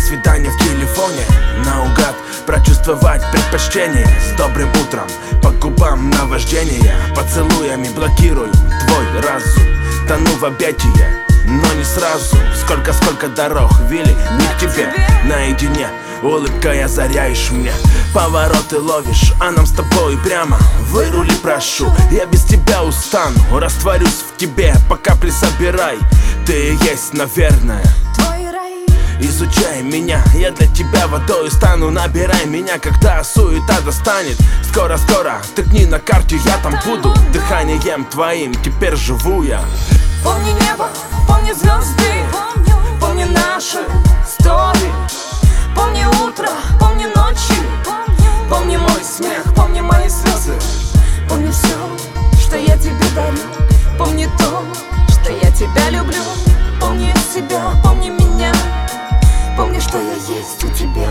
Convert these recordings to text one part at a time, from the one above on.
свидания в телефоне, наугад прочувствовать предпочтение. С добрым утром, по губам наваждение, поцелуями блокирую твой разум. Тону в объятия, но не сразу. Сколько дорог вели не к тебе. Наедине улыбкой озаряешь мне, повороты ловишь, а нам с тобой прямо. Вырули, прошу, я без тебя устану. Растворюсь в тебе, по капле собирай. Ты и есть, наверное, твой рай. Изучай меня, я для тебя водой стану. Набирай меня, когда суета достанет. Скоро, тыкни на карте, я там буду. Дыханием твоим теперь живу я. Помни небо, помни звезды, помни наши истории. Помни утро, помни ночи, помни мой смех, помни мои слезы. Помни все, что я тебе дарю. Помни то, что я тебя люблю. Помни себя, помни меня. Помни, что я есть у тебя.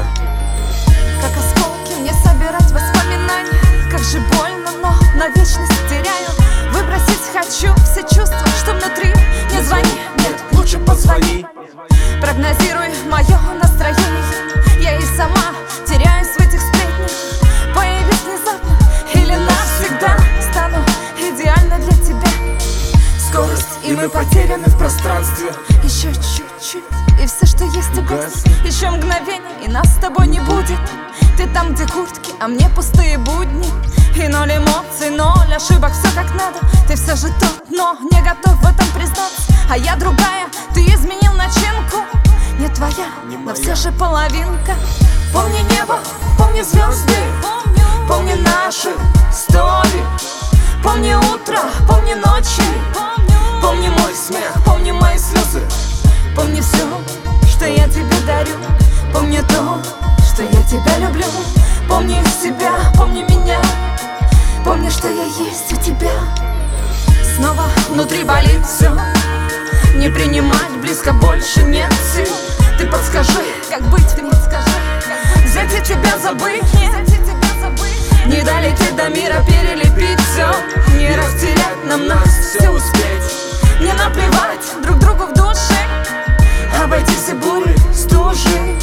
Как осколки мне собирать воспоминания. Как же больно, но на вечность теряю. Выбросить хочу все чувства, что внутри. Не звони, нет, лучше позвони. Прогнозируй мое настроение. Я и сама теряюсь в этих сплетнях. Появись внезапно или навсегда. Стану идеально для тебя. Скорость, и мы потеряны в пространстве. Еще чуть-чуть, и все, что есть, угаснет. Еще мгновение, и нас с тобой не будет. Ты там, где куртки, а мне пустые будни. И ноль эмоций, ноль ошибок, все как надо. Ты все же тот, но не готов в этом признаться. А я другая, ты изменил начинку. Не твоя, но все же половинка. Помни небо, помни звезды, помни наши истории. Помни утро, помни ночи, помни мой смех, помни мои слезы. Помни все, что я тебе дарю. Помни то, что я тебя люблю. Помни себя, помни меня. Помни, что я есть у тебя. Снова внутри болит все. Не принимать близко больше нет сил. Ты подскажи, как быть, ты подскажи. Взять и тебя забыть, не долететь до мира, перелепить все. Не растерять нам нас, все успеть. Не наплевать друг другу в душе. Обойти все бури, стужи.